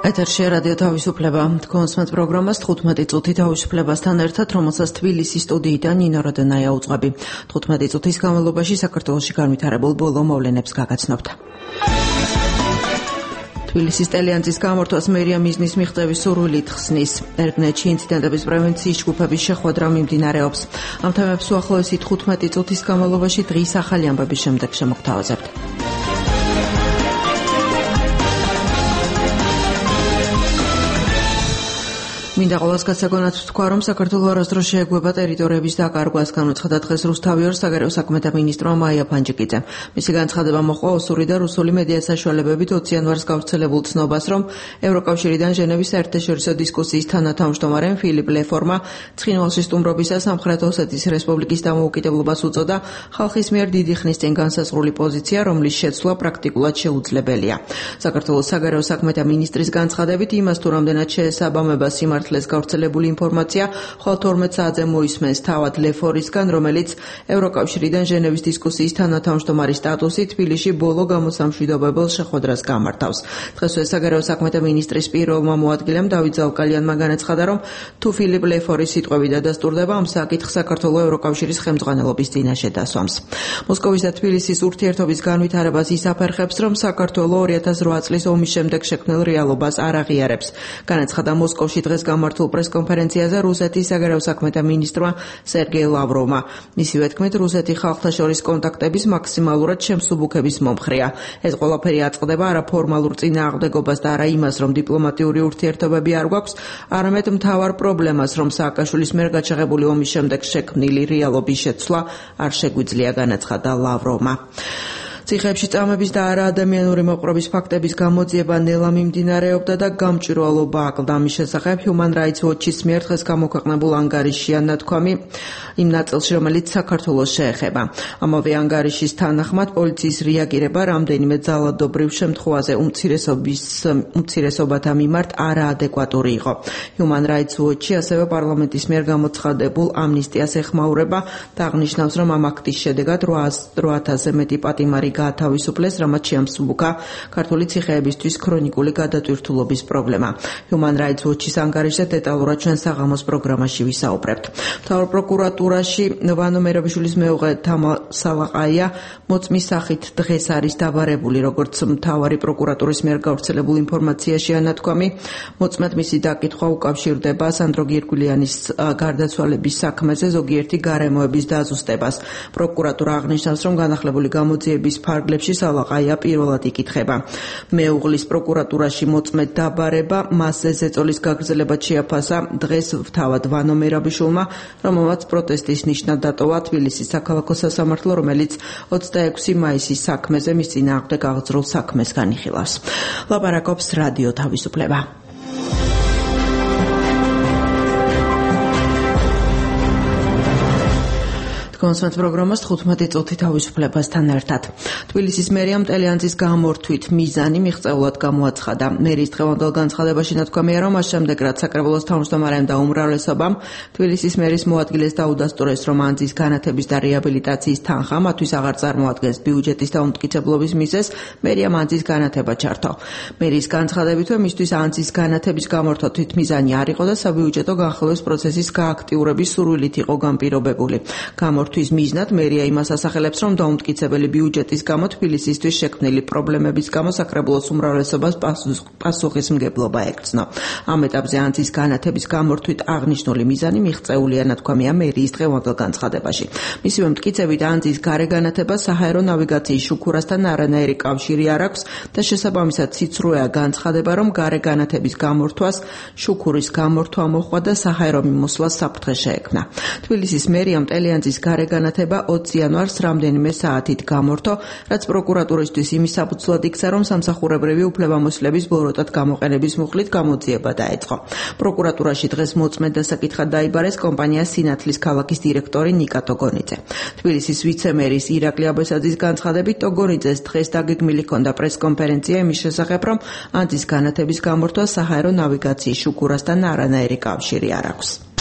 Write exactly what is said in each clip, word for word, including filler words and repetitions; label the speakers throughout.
Speaker 1: ეთერში რადიო თავისუფლება. კონსმეთ პროგრამას თხუთმეტი წუთი თავისუფლებასთან ერთად, რომელსაც თბილისის სტუდიიდან ნინო როდენაია უძღვები. თხუთმეტი წუთის განმავლობაში საქართველოში განვითარებულ ბოლო მოვლენებს გაგაცნობთ. თბილისის ტელეანძის გამორთვას მერია მიზნის მიღწევის სურვილით ხსნის. ერგნეთში ინციდენტების პრევენციის ჯგუფების შეხვედრა მიმდინარეობს. ამ თემებს უახლოესი თხუთმეტი წუთის განმავლობაში დღის ახალი ამბების შემდეგ შემოგთავაზებთ. მინდა ყოველს გასაგონად ვთქვა, რომ საქართველო არასდროს შეეგუება ტერიტორიების დაკარგვას, განუცხადა დღეს რუსთავიორ საგარეო საქმეთა მინისტრმა მაია ფანჯიკიძემ. მისი განცხადება მოჰყვა ოსური და რუსული მედია საშუალებებით ოცი იანვარს გავრცელებულ ცნობას, რომ ევროკავშირიდან ჟენევის საერთაშორისო დისკუსიის თანათავმჯდომარე ფილიპ ლეფორმა ცხინვალში სტუმრობისა სამხრეთ ოსეთის რესპუბლიკის დამოუკიდებლობას უწოდა ხალხის მიერ დიდი ხნის წინ განსაზღვრული პოზიცია, რომლის შეცვლა პრაქტიკულად შეუძლებელია. საქართველოს საგარეო საქმეთა მინისტრის განცხადებით იმას თუ რამდენად შეესაბამება სიმართლეს გავრცელებული ინფორმაცია, ხოლო თორმეტ საათზე მოისმენს თავად ლეფორისგან, რომელიც ევროკავშირიდან ჟენევის დისკუსიის თანათავმჯდომარის სტატუსით თბილისში ბოლო გამოსამშვიდობებელ შეხვედრას გამართავს. დღესვე საგარეო საქმეთა მინისტრის პირველმა მოადგილემ დავით ზავკალიანმა განაცხადა, რომ თუ ფილიპ ლეფორის სიტყვები დადასტურდება, ამ საკითხს საქართველო ევროკავშირის ხელმძღვანელობის წინაშე დასვამს. მოსკოვის და თბილისის ურთიერთობის განვითარებას ისაფერხებს, რომ საქართველო ორი ათას რვა წლის ომის შემდეგ შექმნილ რეალობას არ აღიარებს. განაცხადა მოსკოვში დღეს გამართულ პრესკონფერენციაზე რუსეთის საგარეო საქმეთა მინისტრმა სერგეი ლავროვმა. მისივე თქმით, რუსეთი ხალხთა შორის კონტაქტების მაქსიმალურად შემსუბუქების მომხრეა. ეს ყველაფერი აწყდება არა ფორმალურ წინააღმდეგობას და არა იმას, რომ დიპლომატიური ურთიერთობები არ გვაქვს, არამედ მთავარ პრობლემას, რომ სააკაშვილის მიერ გაჩაღებული ომის შემდეგ შექმნილი რეალობის შეცვლა არ შეგვიძლია, განაცხადა ლავროვმა. ციხეებში წამების და არა ადამიანური მოპყრობის ფაქტების გამოძიება ნელა მიმდინარეობდა და გამჭვირვალობა აკლდა. ამის შესახებ Human Rights Watch-ის მიერ დღეს გამოქვეყნებულ ანგარიშია ნათქვამი იმ ნაწილში, რომელიც საქართველოს შეეხება. ამავე ანგარიშის თანახმად პოლიციის რეაგირება რამდენიმე ძალადობრივ შემთხვევაზე უმცირესობის უმცირესობათა მიმართ არაადეკვატური იყო. Human Rights Watch-ი ასევე პარლამენტის მიერ გამოცხადებულ ამნისტიას ეხმაურება და აღნიშნავს, რომ ამ აქტის შედეგად რვა ათასზე მეტი პატიმარი გაათავისუფლეს, რამაც შეამსუბუქა ქართული ციხეებისთვის ქრონიკული გადატვირთულობის პრობლემა. Human Rights Watch-ის ანგარიშზე დეტალურად ჩვენ საღამოს პროგრამაში ვისაუბრებთ. მთავარ პროკურატურაში ვანო მერაბიშვილის მეუღლე თამა სალაყაია მოწმის სახით დღეს არის დაბარებული, როგორც მთავარი პროკურატურის მიერ გავრცელებულ ინფორმაციაშია ნათქვამი. მოწმედ მისი დაკითხვა უკავშირდება სანდრო გირგვლიანის გარდაცვალების საქმეზე ზოგიერთი გარემოების დაზუსტებას. პროკურატურა აღნიშნავს, რომ განახლებული გამოძიების ფარგლებში სალაყაია პირველად იკითხება. მეუღლის პროკურატურაში მოწმედ დაბარება მასზე ზეწოლის გაგრძელებად შეაფასა დღეს თავად ვანო მერაბიშვილმა, რომელმაც პროტესტის ნიშნად დატოვა თბილისის საქალაქო სასამართლო, რომელიც ოცდაექვსი მაისის საქმეზე მის წინააღმდეგ აღძრულ საქმეს განიხილავს. ლაპარაკობს რადიო თავისუფლება. კონსმეთ პროგრამას თხუთმეტი წუთი თავისუფლებასთან ერთად. თბილისის მერიამ ტელეანძის გამორთვით მიზანი მიღწეულად გამოაცხადა. მერიის დღევანდელ განცხადებაში ნათქვამია, რომ მას შემდეგ, რაც საკრებულოს თავმჯდომარემ და უმრავლესობამ თბილისის მერის მოადგილეს დაუდასტურეს, რომ ანძის განათების და რეაბილიტაციის თანხა მათთვის აღარ წარმოადგენს ბიუჯეტის დაუმტკიცებლობის მიზეზს, მერიამ ანძის განათება ჩართო. მერიის განცხადებითვე მისთვის ანძის განათების გამორთვა თვითმიზანი არ იყო და საბიუჯეტო განხილვის პროცესის გააქტიურების სურვილით იყო განპირობებული. თვის მიზნად მერია იმას ასახელებს, რომ დაუმტკიცებელი ბიუჯეტის გამო თბილისისთვის შექმნილი პრობლემების გამო საკრებულოს უმრავლესობას პასუხისმგებლობა ეკრძნო. ამ ეტაპზე ანძის განათების გამორთვით აღნიშნული მიზანი მიღწეულია, ნათქვამია მერიის დღევანდელ განცხადებაში. მისივე მტკიცებით ანძის გარე განათებას საჰაერო ნავიგაციის შუქურასთან არანაირი კავშირი არ აქვს და შესაბამისად ციცრუეა განცხადება, რომ გარე განათების გამორთვას შუქურის გამორთვა მოჰყვა და საჰაერო მიმოსვლა საფრთხე შეექმნა. თბილისის მერიამ ტელეანძის გარე განათება ოცი იანვარს რამდენიმე საათით გამორთო, რაც პროკურატურისთვის იმის საფუძვლად იქცა, რომ სამსახურებრივი უფლებამოსილების ბოროტად გამოყენების მუხლით გამოძიება დაეწყო. პროკურატურაში დღეს მოწმედ დასაკითხად დაიბარეს კომპანია სინათლის ქალაქის დირექტორი ნიკა ტოგონიძე. თბილისის ვიცემერის ირაკლი აბესაძის განცხადებით, ტოგონიძეს დღეს დაგეგმილი ჰქონდა პრესკონფერენცია იმის შესახებ, რომ ანძის განათების გამორთვა საჰაერო ნავიგაციის შუქურასთან არანაირი კავშირი არ აქვს.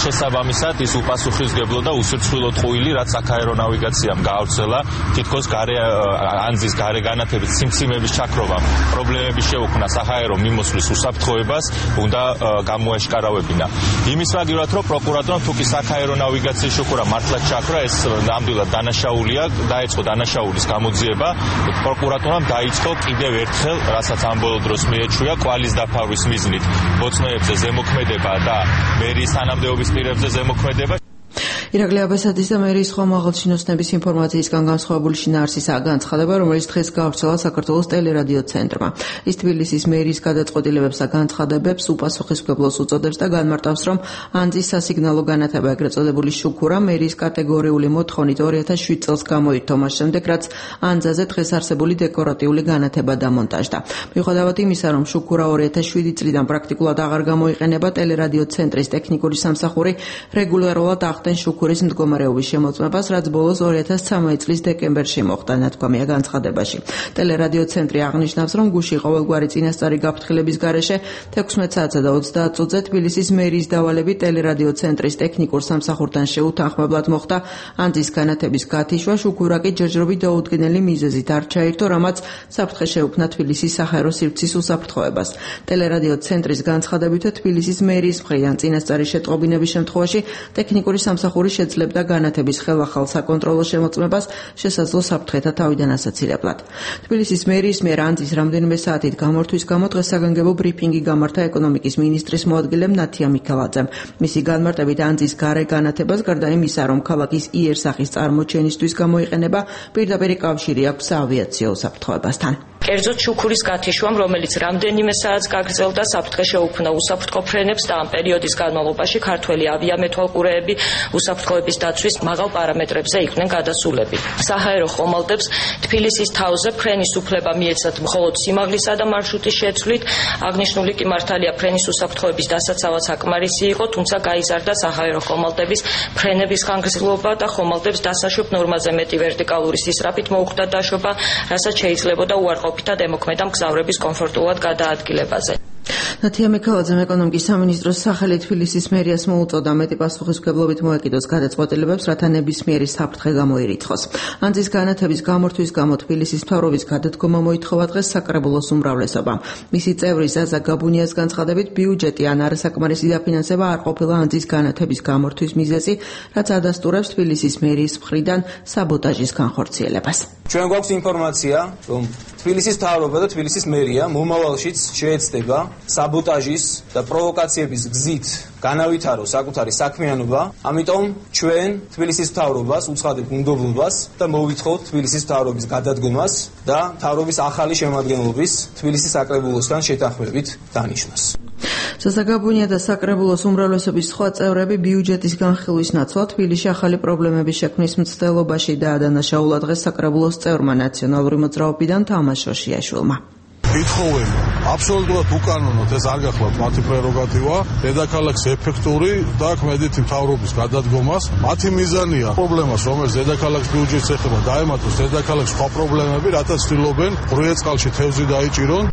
Speaker 2: შესაბამისად ის უპასუხისმგებლო და უსირცხვილო ტყუილი, რაც საქაერო ნავიგაციამ გაავრცელა, თითქოს გარე ანძის გარე განათებით სიმციმების ჩაქრობამ პრობლემები შეუქმნა საჰაერო მიმოსვლის უსაფრთხოებას, უნდა გამოაშკარავებინა. იმის მაგივრად, რომ პროკურატურამ თუკი საქაერო ნავიგაციის შუქურა მართლაც ჩაქრა, ეს ნამდვილად დანაშაულია, დაიწყო დანაშაულის გამოძიება. პროკურატურამ დაიწყო კიდევ ერთხელ, რასაც ამ ბოლო დროს მიეჩვია, კვალის დაფარვის მიზნით ბოცნოებზე ზემოქმედება და მერიის თანამდებობის პირებზე ზემოქმედება.
Speaker 1: ირაკლი აბესაძის და მერიის ხომაღალჩინოსნების ინფორმაციისგან განსხვავებული შინაარსისაა განცხადება, რომელიც დღეს გავრცელა საქართველოს ტელერადიო ცენტრმა. ის თბილისის მერიის გადაწყვეტილებებს და განცხადებებს უპასუხისმგებლოს უწოდებს და განმარტავს, რომ ანძის სასიგნალო განათება, ეგრეთ წოდებული შუქურა, მერიის კატეგორიული მოთხოვნით ორი ათას შვიდ წელს გამოირთო, მას შემდეგ, რაც ანძაზე დღეს არსებული დეკორატიული განათება დამონტაჟდა. მიუხედავად იმისა, რომ შუქურა ორი ათას შვიდი წლიდან პრაქტიკულად აღარ გამოიყენება, ტელერადიო ცენტრის ტექნიკური სამსახური რეგულარულად ახდენს შუქურის მდგომარეობის შემოწმებას, რაც ბოლოს ორი ათას ცხრამეტი წლის დეკემბერში მოხდა, ნათქვამია განცხადებაში. ტელერადიო ცენტრი აღნიშნავს, რომ გუშინ ყოველგვარი წინასწარი გაფრთხილების გარეშე თექვსმეტ საათსა და ოცდაათ წუთზე თბილისის მერიის დავალებით ტელერადიო ცენტრის ტექნიკურ სამსახურთან შეუთანხმებლად მოხდა ანძის განათების გათიშვა, შუქურა კი ჯერჯერობით დაუდგენელი მიზეზით არ ჩაირთო, რამაც საფრთხე შეუქმნა თბილისის საჰაერო სივრცის უსაფრთხოებას. ტელერადიო ცენტრის განცხადებით, თბილისის მერიის მხრიდან წინასწარი შეტყობინების შემთხვევაში ტექნიკური სამსახური შეძლებდა განათების ხელახალ საკონტროლო შემოწმებას შესაძლო საფრთხეთა თავიდან ასაცილებლად. თბილისის მერიის მიერ ანძის რამდენიმე საათით გამორთვის გამო დღეს საგანგებო ბრიფინგი გამართა ეკონომიკის მინისტრის მოადგილემ ნათია მიქელაძემ. მისი განმარტებით ანძის გარე განათებას გარდა იმისა, რომ ქალაქის იერსახის წარმოჩენისთვის გამოიყენება, პირდაპირ კავშირი აქვს საავიაციო უსაფრთხოებასთან.
Speaker 3: კერძოდ შუქურის გათიშვამ, რომელიც რამდენიმე საათს გაგრძელდა, საფრთხე შეუქმნა უსაფრთხო ფრენებს და ამ პერიოდის განმავლობაში ქართველი ავიამეთვალყურეები უსაფრთხოების დაცვის მაღალ პარამეტრებზე იყვნენ გადასულები. საჰაერო ხომალდებს თბილისის თავზე ფრენის უფლება მიეცათ მხოლოდ სიმაღლისა და მარშრუტის შეცვლით. აღნიშნული კი მართალია ფრენის უსაფრთხოების დასაცავად საკმარისი იყო, თუმცა გაიზარდა საჰაერო ხომალდების ფრენების ხანგრძლივობა და ხომალდებს დასაშვებ ნორმაზე მეტი ვერტიკალური სისწრაფით მოუხდა დაშვება, რასაც შეიძლებოდა უარყოფითად ემოქმედა მგზავრების კომფორტულად გადაადგილებაზე.
Speaker 1: ნათია მიქელაძემ ეკონომიკის სამინისტროს სახელი თბილისის მერიას მოუწოდა მეტი პასუხისმგებლობით მოეკიდოს გადაწყვეტილებებს, რათა ნებისმიერი საფრთხე გამოირიცხოს. ანძის განათების გამორთვის გამო თბილისის მთავრობის გადადგომა მოითხოვა დღეს საკრებულოს უმრავლესობამ. მისი წევრი ზაზა გაბუნიას განცხადებით, ბიუჯეტი ან არასაკმარისი დაფინანსება არ ყოფილა ანძის განათების გამორთვის მიზეზი, რაც ადასტურებს თბილისის მერიის მხრიდან საბოტაჟის განხორციელებას.
Speaker 4: ჩვენ გვაქვს ინფორმაცია, რომ თბილისის მთავრობა და თბილისის მერია მომავალშიც შეეცდება საბოტაჟის და პროვოკაციების გზით განავითარო საკუთარი საქმიანობა, ამიტომ ჩვენ თბილისის მთავრობას უცხადებთ უნდობლობას და მოვითხოვთ თბილისის მთავრობის გადადგომას და მთავრობის ახალი შემადგენლობის თბილისის საკრებულოსთან შეთანხმებით დანიშნას.
Speaker 1: სასაგაბუნია და საკრებულოს უმრავლესობის სხვა წევრები ბიუჯეტის განხილვის ნაცვლად თბილისში ახალი პრობლემების შექმნის მცდელობაში დაადანაშაულა დღეს საკრებულოს წევრმა ნაციონალური მოძრაობიდან თამაშ შოშიაშვილმა.
Speaker 5: ითხოვენ აბსოლუტურად უკანონოდ, ეს არ გახლავთ მათი პრეროგატივა, დედაქალაქს ეფექტური და ქმედითი მთავრობის გადადგომას. მათი მიზანია პრობლემას, რომელიც დედაქალაქს ბიუჯეტს ეხება, დაემატოს დედაქალაქს სხვა პრობლემები, რათა ცდილობენ ბრუეწყალში თევზი დაიჭირონ.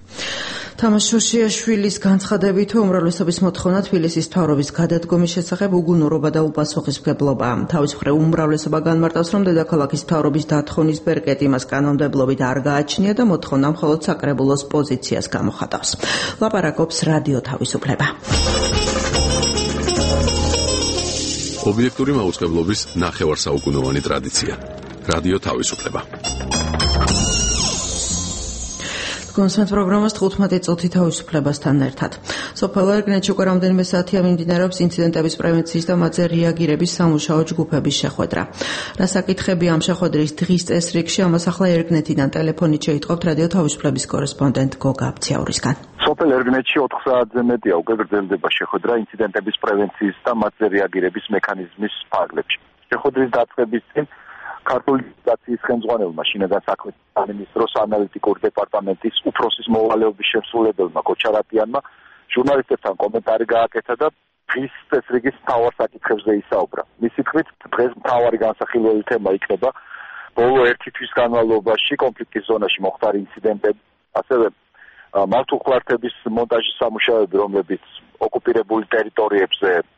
Speaker 1: თამაშ შოშიაშვილის განცხადებით, უმრავლესობის მოთხოვნა თბილისის მთავრობის გადადგომის შესახებ უგუნურობა და უპასუხისმგებლობაა. თავის მხრივ უმრავლესობა განმარტავს, რომ დედაქალაქის მთავრობის დათხოვნის ბერკეტი მას კანონმდებლობით არ გააჩნია და მოთხოვნა მხოლოდ საკრებულოს პოზიციას გამოხატავს. ლაპარაკობს რადიო თავისუფლება.
Speaker 6: ობიექტური მაუწყებლობის ნახევარსაუკუნოვანი ტრადიცია. რადიო თავისუფლება.
Speaker 1: კონსერტ პროგრამას თხუთმეტი წუთი თავისუფლებასთან ერთად. სოფელ ერგნეთში უკვე რამდენიმე საათია მიმდინარეობს ინციდენტების პრევენციის და მათზე რეაგირების სამუშაო ჯგუფების შეხვედრა. რა საკითხები ამ შეხვედრის დღის წესრიგში, ამას ახლა ერგნეთიდან ტელეფონით შეიტყობთ რადიო თავისუფლების კორესპონდენტ გოგა აბციაურისგან.
Speaker 7: სოფელ ერგნეთში ოთხ საათზე მეტია უკვე გრძელდება შეხვედრა ინციდენტების პრევენციის და მათზე რეაგირების მექანიზმის ფარგლებში. შეხვედრის დაწყების წინ ქართული დაცვის ხელმძღვანელმა შინაგან საქმეთა სამინისტროს ანალიტიკური დეპარტამენტის უფროსის მოვალეობის შემსრულებელმა გოჩარატიანმა ჟურნალისტებთან კომენტარი გააკეთა და დღის წესრიგის მთავარ საკითხებზე ისაუბრა. მისი თქმით, დღეს მთავარი განსახილველი თემა იქნება ბოლო ერთი თვის განმავლობაში კონფლიქტის ზონაში მოხდარი ინციდენტები, ასევე მართულხლართების მონტაჟის სამუშაოები, რომლებიც ოკუპირებული ტერიტორიებზე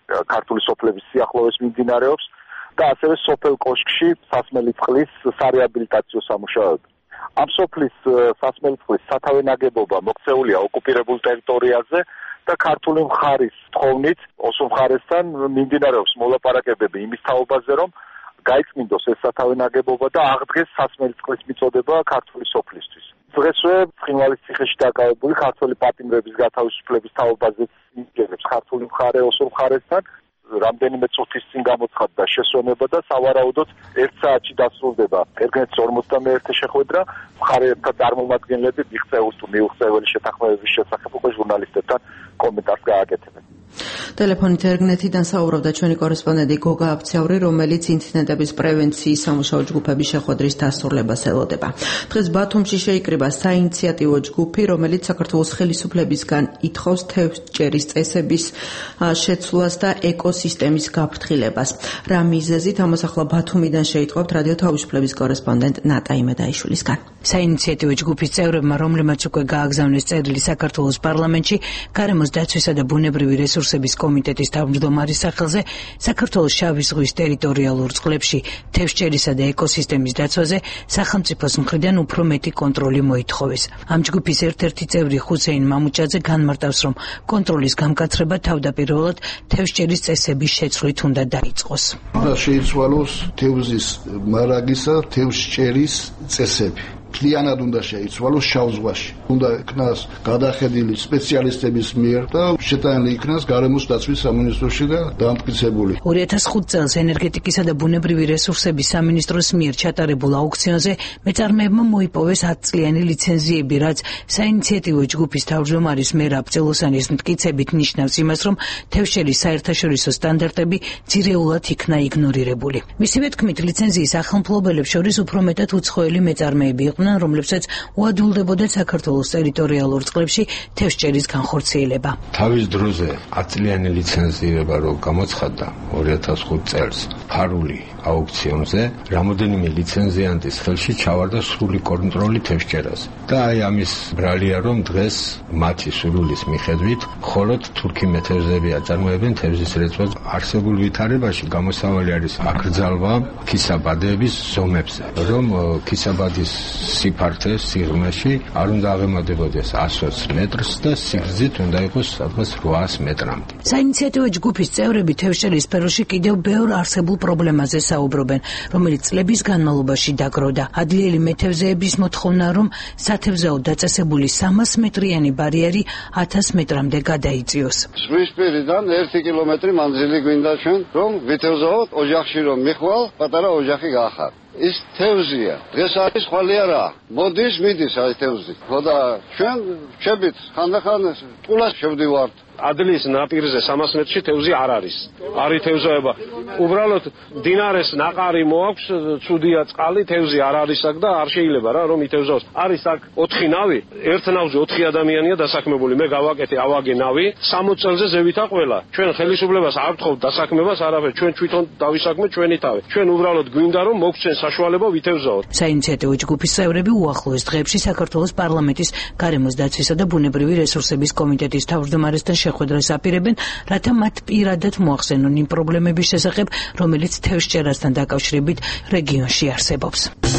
Speaker 7: ქართული სოფლების სიახლოვეს მიმდინარეობს და ასევე სოფელ კოშკში სასმელი წყლის სარეაბილიტაციო სამუშაოები. ამ სოფლის სასმელი წყლის სათავე ნაგებობა მოქცეულია ოკუპირებულ ტერიტორიაზე და ქართული მხარის თხოვნით ოსურ მხარესთან მიმდინარეობს მოლაპარაკებები იმის თაობაზე, რომ გაიწმინდოს ეს სათავე ნაგებობა და აღდგეს სასმელი წყლის მიწოდება ქართული სოფლისთვის. დღესვე ცხინვალის ციხეში დაკავებული ქართველი პატიმრების გათავისუფლების თაობაზე მიგებს ქართული მხარე ოსურ მხარესთან. რამდენიმე წუთის წინ გამოცხადდა შესვენება და სავარაუდოდ ერთ საათში დასრულდება ერთგენეთის ორმოცდამეერთე შეხვედრა. მხარეებთა წარმომადგენლები მიღწეულ თუ მიუღწეველი შეთანხმებების შესახებ უკვე ჟურნალისტებთან კომენტარს გააკეთებენ.
Speaker 1: ტელეფონით ერგნეთიდან საუბრობდა ჩვენი კორესპონდენტი გოგა აბციაური, რომელიც ინციდენტების პრევენციის სამუშაო ჯგუფების შეხვედრის დასრულებას ელოდება. დღეს ბათუმში შეიკრიბა საინიციატივო ჯგუფი, რომელიც საქართველოს ხელისუფლებისგან ითხოვს თევზჭერის წესების შეცვლას და ეკოსისტემის გაფრთხილებას. რა მიზეზით, ამას ახლა ბათუმიდან შეიტყობთ რადიო თავისუფლების კორესპონდენტ ნატა იმედაიშვილისგან.
Speaker 8: საინიციატივო ჯგუფის წევრებმა, რომლებმაც უკვე გააგზავნეს წერილი საქართველოს პარლამენტში, გარემოს დაცვისა და ბუნებრივი რესურსების კომიტეტის თავმჯდომარის სახელზე საქართველოს შავი ზღვის ტერიტორიალურ წყლებში თევზჭერისა და ეკოსისტემის დაცვაზე სახელმწიფოს მხრიდან უფრო მეტი კონტროლი მოითხოვეს. ამ ჯგუფის ერთ-ერთი წევრი ხუსეინ მამუჭაძე განმარტავს, რომ კონტროლის გამკაცრება თავდაპირველად თევზჭერის წესების შეცვლით უნდა დაიწყოს.
Speaker 9: უნდა შეიცვალოს თევზის მარაგისა, თევზჭერის წესები. მთლიანად უნდა შეიცვალოს შავ ზღვაში. უნდა იქნას გადახედილი სპეციალისტების მიერ და შეტანილი იქნას გარემოს დაცვის სამინისტროში და დამტკიცებული.
Speaker 8: ორი ათას ხუთი წელს ენერგეტიკისა და ბუნებრივი რესურსების სამინისტროს მიერ ჩატარებულ აუქციონზე მეწარმეებმა მოიპოვეს ათწლიანი ლიცენზიები, რაც საინიციატივო ჯგუფის თავმჯდომარის მერაბ წელოსანის მტკიცებით ნიშნავს იმას, რომ თევზჭერის საერთაშორისო სტანდარტები ძირეულად იქნა იგნორირებული. მისივე თქმით, ლიცენზიის ახალმფლობელებს შორის უფრო მეტად უცხოელი მეწარმეები იყვნენ, რომლებსაც უადვილდებოდა საქართველოს ტერიტორიალურ წყლებში თევზჭერის განხორციელება.
Speaker 10: თავის დროზე ათწლიანი ლიცენზირება რო გამოცხადდა ორი ათას ხუთი წელს ფარული აუქციონზე, რამოდენიმე ლიცენზიანტის ხელში ჩავარდა სრული კონტროლი თევზჭერაზე. და აი ამის ბრალია, რომ დღეს მათი სურვილის მიხედვით მხოლოდ თურქი მეთევზეები აწარმოებენ თევზის რეწვას. არსებულ ვითარებაში გამოსავალი არის აკრძალვა ქისაბადების ზომებზე, რომ ქისაბადის სიფართე სიღრმეში არ უნდა აღემატებოდეს ასოც მეტრს და სიგრძით უნდა იყოს სადღაც რვაას მეტრამდე.
Speaker 8: საინიციატივო ჯგუფის წევრები თევზჭერის სფეროში კიდევ ბევრ არსებულ პრობლემაზე საუბრობენ, რომელიც წლების განმავლობაში დაგროვდა. ადლიელი მეთევზეების მოთხოვნა, რომ სათევზაო დაწესებული სამას მეტრიანი ბარიერი ათას მეტრამდე გადაიწიოს.
Speaker 11: ზღვისპირიდან ერთი კილომეტრი მანძილი გვინდა ჩვენ, რომ ვითევზაოთ ოჯახში რომ მიხვალ, პატარა ოჯახი გაახარ. ის თევზია. დღეს არის ხვალე არა. მოდის, მიდის აი თევზი. ხო და ჩვენ ვჩებით ხანდახან ტყულას შევდივართ.
Speaker 12: ადლის ნაპირზე სამას მეტრში თევზი არ არის. არის თევზაება. უბრალოდ დინარეს ნაყარი მოაქვს, ცუდია წყალი, თევზი არ არის აქ და არ შეიძლება რა რომ ითევზოს. არის აქ ოთხი ნავი, ერთ ნავზე ოთხი ადამიანია დასაქმებული. მე გავაკეთე ავაგე ნავი, სამოცი წელზე ზევითა ყველა. ჩვენ ხელისუფლებას არ ვთხოვთ დასაქმებას, არაფერ, ჩვენ თვითონ დავისაქმეთ ჩვენი თავი. ჩვენ უბრალოდ გვინდა რომ მოგცენ საშუალება ვითევზაოთ.
Speaker 8: საინიციატივო ჯგუფის წევრები უახლოეს დღეებში საქართველოს პარლამენტის გარემოს დაცვისა და ბუნებრივი რესურსების კომიტეტის თავმჯდომარესთან შეხვედრას აპირებენ, რათა მათ პირადად მოახსენონ იმ პრობლემების შესახებ, რომელიც თევზჭერასთან დაკავშირებით რეგიონში არსებობს.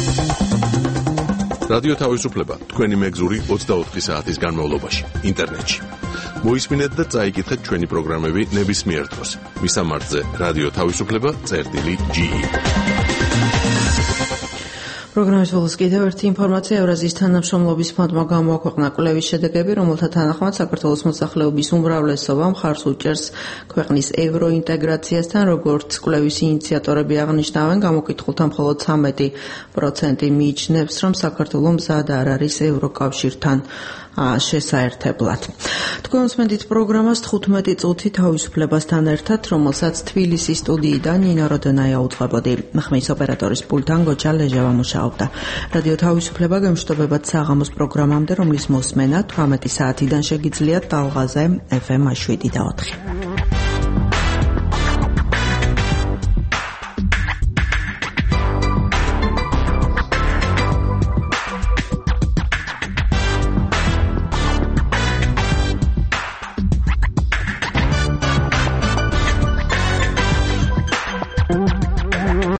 Speaker 6: რადიო თავისუფლება თქვენი მეგზური ოცდაოთხი საათის განმავლობაში ინტერნეტში. მოისმინეთ და წაიკითხეთ ჩვენი პროგრამები ნებისმიერ დროს. მისამართზე რადიო თავისუფლება წერტილი ჯი.
Speaker 1: პროგრამის ბოლოს კიდევ ერთი ინფორმაცია. ევრაზიის თანამშრომლობის ფონდმა გამოაქვეყნა კვლევის შედეგები, რომელთა თანახმად საქართველოს მოსახლეობის უმრავლესობა მხარს უჭერს ქვეყნის ევროინტეგრაციასთან, როგორც კვლევის ინიციატორები აღნიშნავენ, გამოკითხულთა მხოლოდ ცამეტი პროცენტი მიიჩნევს, რომ საქართველო მზად არ არის ევროკავშირთან შესაერთებლად. თქვენ უსმენთ პროგრამას თხუთმეტი წუთი თავისუფლებასთან ერთად, რომელსაც თბილისის სტუდიიდან ნინო როდონაია უძღვებოდი. ხმის ოპერატორის პულტთან გოჩა ლეჟევა მუშაობდა. რადიო თავისუფლება გემშვიდობებად საღამოს პროგრამამდე, რომლის მოსმენა თვრამეტი საათიდან შეგიძლიათ ტალღაზე ეფ ემ შვიდი და ოთხი.